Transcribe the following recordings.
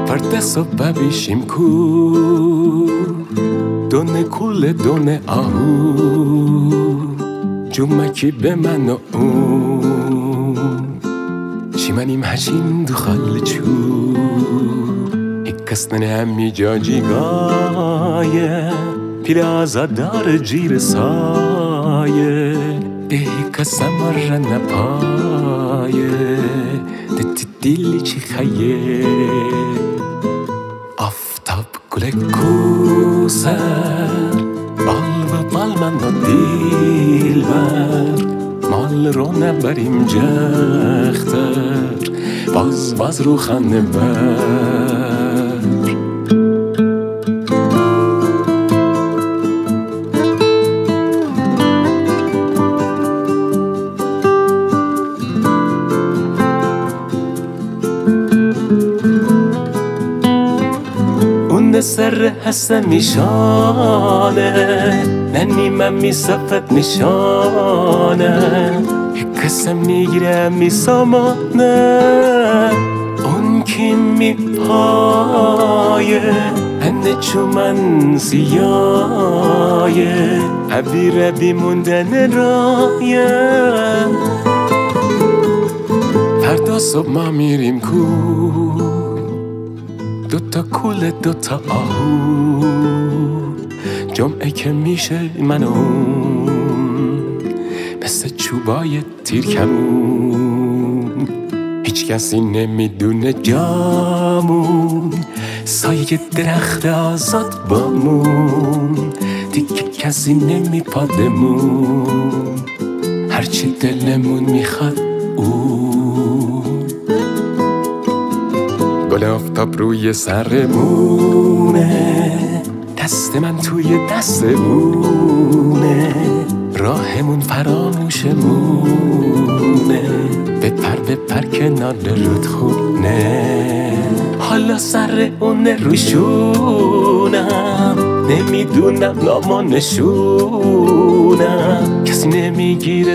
Părteso babishim ku Done kule done ahu Jumaki be man و اون شیمانیم هشیم دو خال چو کسنن همی جاجی گایه پیر آزادار جیر سایه به کسم رن پایه دت دیلی چی خیه آفتاب گل کوسر بال و بال من و دیل بر مال رو نبریم جختر باز رو خانه بر سر حسن میشانه ننیمم میصفت نشانه کسم میگیره میسامانه اون کی میپایه هنه چومن سیایه عبیره بیموندن رایه فردا صبح ما میریم کو دوتا کوله دوتا آهو جمعه که میشه من اون مثل چوبای تیرکمون هیچ کسی نمیدونه جامون سایه درخت آزاد بامون دیگه کسی نمیپادمون هرچی دلمون میخواد گل آفتاب روی سرمونه دست من توی دستمونه راهمون فراموشمونه بپر کنار رودخونه حالا سر اون روشونم نمیدونم نام و نشونم کسی نمیگیره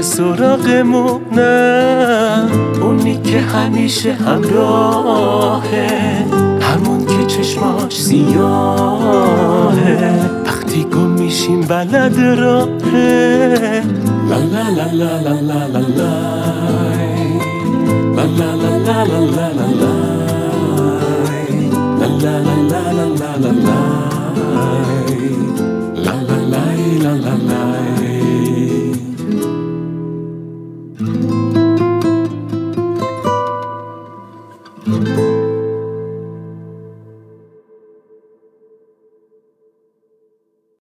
سراغمونه اونی که همیشه همراهه همون که چشماش سیاهه وقتی گم میشیم بلد راهه لا لا لا لا لا لا لا لا لا لا لا لا لا لا